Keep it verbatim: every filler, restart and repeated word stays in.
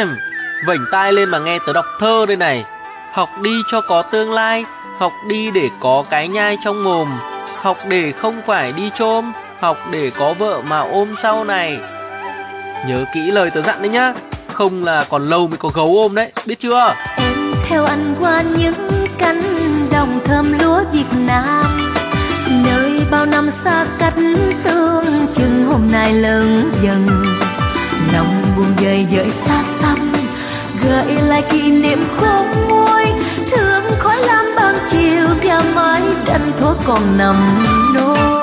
Vểnh tai lên mà nghe tớ đọc thơ đây này. Học đi cho có tương lai, học đi để có cái nhai trong mồm, học để không phải đi chôm, học để có vợ mà ôm sau này. Nhớ kỹ lời tớ dặn đấy nhá, không là còn lâu mới có gấu ôm đấy, biết chưa? Em theo anh qua những cánh đồng thơm lúa Việt Nam, nơi bao năm xa cách tương chừng hôm nay lớn dần. Lòng buồn dời dời xa xăm, gợi lại kỷ niệm khôn nguôi, thương khói lam ban chiều và mái tranh thuở còn nằm nôi.